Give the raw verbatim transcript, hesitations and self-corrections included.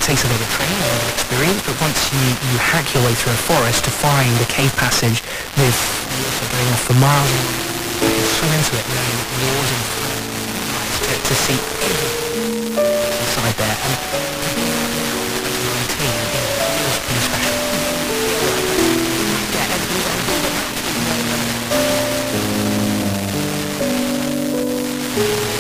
takes a bit of training and experience, but once you, you hack your way through a forest to find a cave passage with water going off for miles, you can swim into it knowing yours in front of you to, to see everything inside there. And twenty nineteen, again, feels pretty special. Yeah, everything's on board.